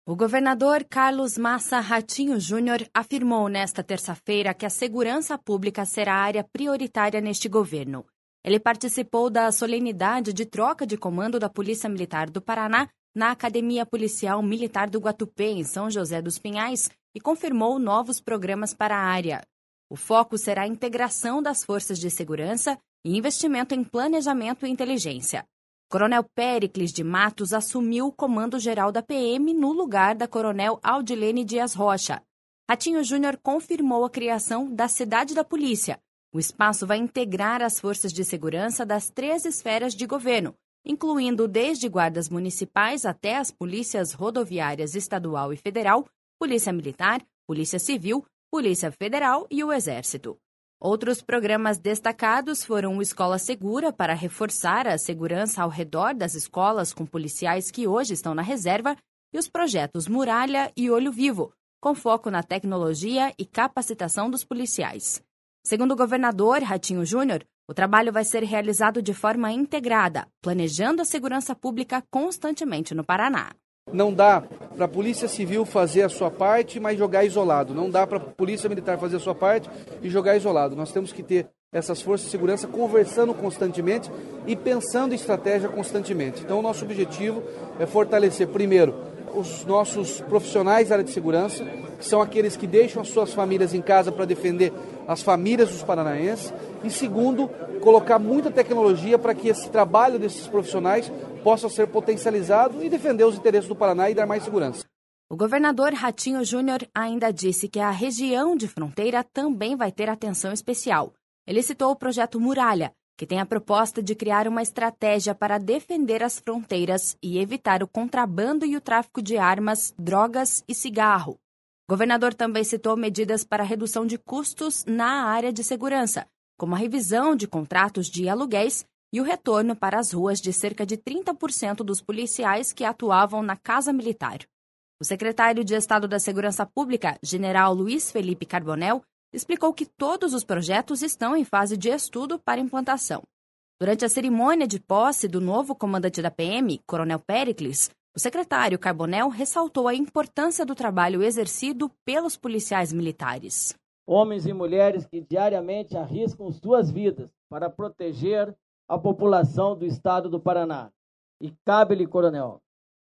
O governador Carlos Massa Ratinho Júnior afirmou nesta terça-feira que a segurança pública será área prioritária neste governo. Ele participou da solenidade de troca de comando da Polícia Militar do Paraná na Academia Policial Militar do Guatupê, em São José dos Pinhais, e confirmou novos programas para a área. O foco será a integração das forças de segurança e investimento em planejamento e inteligência. Coronel Péricles de Matos assumiu o comando-geral da PM no lugar da Coronel Audilene Dias Rocha. Ratinho Júnior confirmou a criação da Cidade da Polícia. O espaço vai integrar as forças de segurança das 3 esferas de governo, incluindo desde guardas municipais até as polícias rodoviárias estadual e federal, Polícia Militar, Polícia Civil, Polícia Federal e o Exército. Outros programas destacados foram o Escola Segura, para reforçar a segurança ao redor das escolas com policiais que hoje estão na reserva, e os projetos Muralha e Olho Vivo, com foco na tecnologia e capacitação dos policiais. Segundo o governador Ratinho Júnior, o trabalho vai ser realizado de forma integrada, planejando a segurança pública constantemente no Paraná. Não dá para a Polícia Civil fazer a sua parte, mas jogar isolado. Não dá para a Polícia Militar fazer a sua parte e jogar isolado. Nós temos que ter essas forças de segurança conversando constantemente e pensando em estratégia constantemente. Então, o nosso objetivo é fortalecer, primeiro, os nossos profissionais da área de segurança, que são aqueles que deixam as suas famílias em casa para defender as famílias dos paranaenses. E segundo, colocar muita tecnologia para que esse trabalho desses profissionais possa ser potencializado e defender os interesses do Paraná e dar mais segurança. O governador Ratinho Júnior ainda disse que a região de fronteira também vai ter atenção especial. Ele citou o projeto Muralha, que tem a proposta de criar uma estratégia para defender as fronteiras e evitar o contrabando e o tráfico de armas, drogas e cigarro. O governador também citou medidas para redução de custos na área de segurança, como a revisão de contratos de aluguéis e o retorno para as ruas de cerca de 30% dos policiais que atuavam na Casa Militar. O secretário de Estado da Segurança Pública, general Luiz Felipe Carbonell, explicou que todos os projetos estão em fase de estudo para implantação. Durante a cerimônia de posse do novo comandante da PM, Coronel Péricles, o secretário Carbonell ressaltou a importância do trabalho exercido pelos policiais militares. Homens e mulheres que diariamente arriscam suas vidas para proteger a população do estado do Paraná. E cabe-lhe, coronel,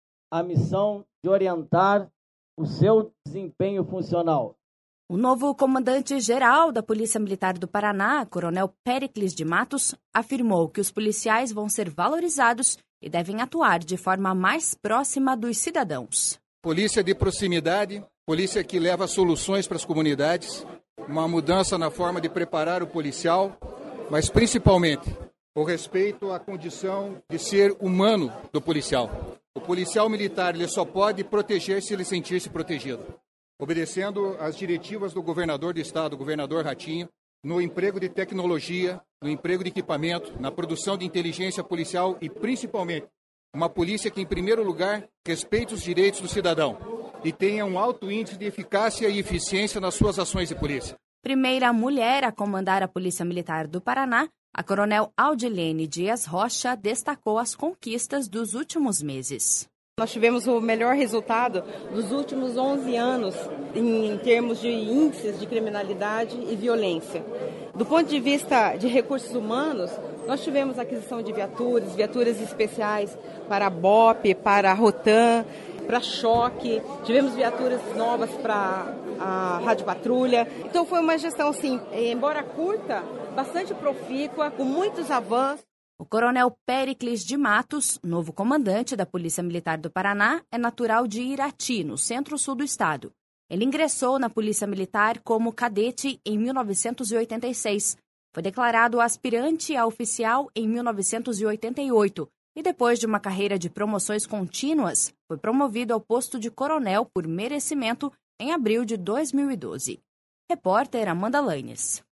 a missão de orientar o seu desempenho funcional. O novo comandante-geral da Polícia Militar do Paraná, Coronel Péricles de Matos, afirmou que os policiais vão ser valorizados e devem atuar de forma mais próxima dos cidadãos. Polícia de proximidade, polícia que leva soluções para as comunidades, uma mudança na forma de preparar o policial, mas principalmente o respeito à condição de ser humano do policial. O policial militar ele só pode proteger se ele sentir-se protegido, obedecendo às diretivas do governador do estado, o governador Ratinho, no emprego de tecnologia, no emprego de equipamento, na produção de inteligência policial e, principalmente, uma polícia que, em primeiro lugar, respeite os direitos do cidadão e tenha um alto índice de eficácia e eficiência nas suas ações de polícia. Primeira mulher a comandar a Polícia Militar do Paraná, a Coronel Audilene Dias Rocha destacou as conquistas dos últimos meses. Nós tivemos o melhor resultado dos últimos 11 anos em termos de índices de criminalidade e violência. Do ponto de vista de recursos humanos, nós tivemos aquisição de viaturas especiais para a BOP, para a Rotan, para choque, tivemos viaturas novas para a rádio patrulha. Então foi uma gestão, assim, embora curta, bastante profícua, com muitos avanços. O coronel Péricles de Matos, novo comandante da Polícia Militar do Paraná, é natural de Irati, no centro-sul do estado. Ele ingressou na Polícia Militar como cadete em 1986. Foi declarado aspirante a oficial em 1988 e, depois de uma carreira de promoções contínuas, foi promovido ao posto de coronel por merecimento em abril de 2012. Repórter Amanda Lanes.